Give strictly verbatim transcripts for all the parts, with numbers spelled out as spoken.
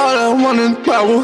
All I want is power.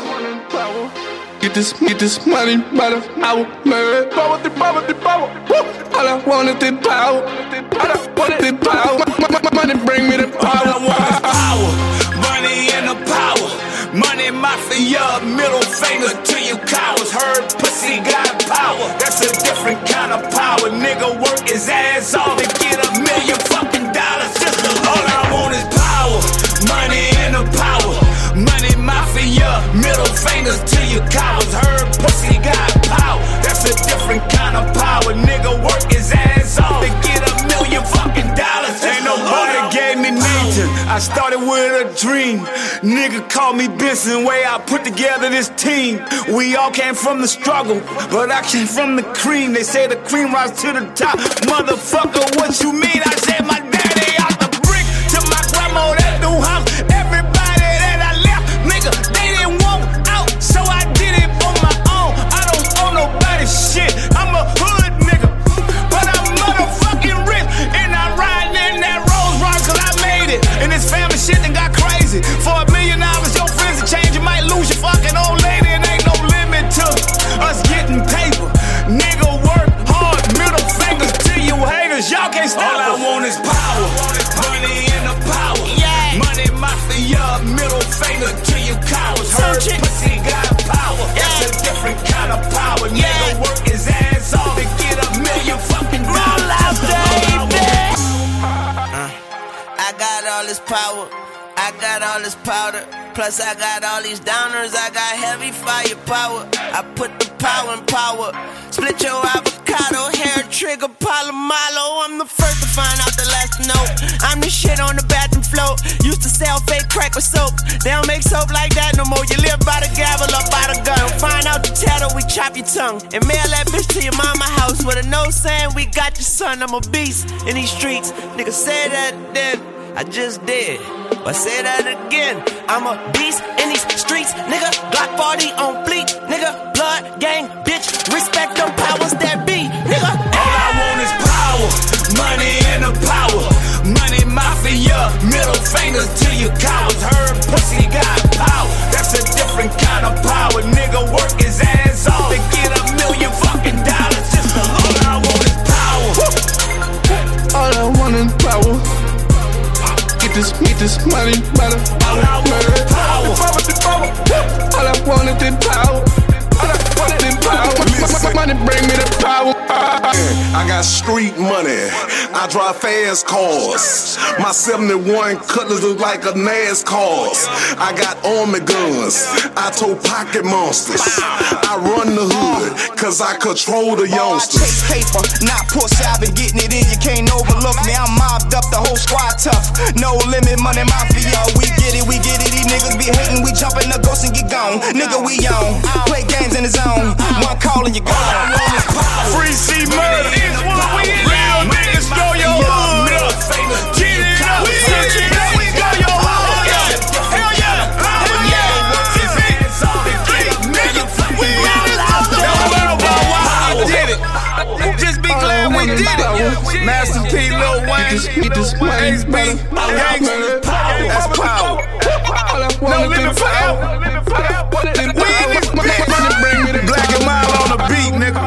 Get this, get this money by the hour, man. Power, the power, the power. All I want is the power. All I want is the power. Money bring me the power. All I want is power. Money and the power. Money mafia, middle fingers to you cowards. Heard pussy got power. That's a different kind of power. Nigga work his ass off to get a million fucking dollars. Just all I want is power. Money and the power. Money mafia, middle fingers to you cowards. Heard pussy got power. That's a different kind of power. Nigga work his ass off to get a million fucking dollars. Ain't nobody gave me Nathan. I started with a dream. Nigga called me Benson. Way I put together this team. We all came from the struggle, but I came from the cream. They say the cream rise to the top. Motherfucker, what you mean? I said my daddy out the brick to my grandma that new house. Everybody that I left, nigga, they didn't want out, so I did it on my own. I don't owe nobody shit. I'm a hood nigga, but I'm motherfucking rich, and I'm riding in that Rolls Royce 'cause I made it. And this family shit done got crazy. For a million dollars, your friends will change. You might lose your fucking old lady, and ain't no limit to us getting paper. Nigga, work hard, middle fingers to you haters. Y'all can't stop. All I want is power, money and the power. Yeah. Money mafia, middle fingers to you cowards. Heard pussy got power. That's a different kind of power. Yeah. Nigga work his ass off to get a million fucking dollars. Out, baby. Uh, I got all this power. I got all this powder. Plus I got all these downers. I got heavy firepower. I put the power in power. Split your avocado, hair trigger, Palomalo. I'm the first to find out the last to know. I'm the shit on the bathroom floor. Used to sell fake crack with soap. They don't make soap like that no more. You live by the gavel or by the gun. Find out the tattle, we chop your tongue. And mail that bitch to your mama house with a note saying we got your son. I'm a beast in these streets. Nigga say that then. I just did, but say that again. I'm a beast in these streets, nigga. Glock forty on fleet, nigga. Blood gang, bitch. Respect them powers that be, nigga. All I want is power, money and the power. Money mafia, middle fingers to you cowards. Heard pussy got power. That's a different kind of power. Nigga work his ass off to get a million fucking dollars. Just all I want is power. All I want is power. Get this, get this money by the All I want is power. Power, the power. All I want is the power. All I want is the power. Money bring me the power. I got street money. I drive fast cars. My seventy-one Cutlass look like a NASCAR. I got army guns. I tow pocket monsters. I run the hood, cause I control the youngsters. I chase paper, not push. I've been getting it in, you can't overlook me. I'm mobbed up, the whole squad tough. No limit, money mafia. We get it, we get it. These niggas be hating, we jump in the ghost and get gone. Nigga, we on. Play games in the zone. One call and you gone. Free C murder is what we in now. Niggas throw your hood up. Get it up. Search it up. We go your hood up. Hell yeah. Hell yeah. It's it. Nigga, we in this motherfucker. Don't worry about why we did it. Just be glad we did it. Master P, Lil Wayne, Ace B, Gangsta. That's power. No limit forever. We in this bitch. Black and Mild on the beat, nigga.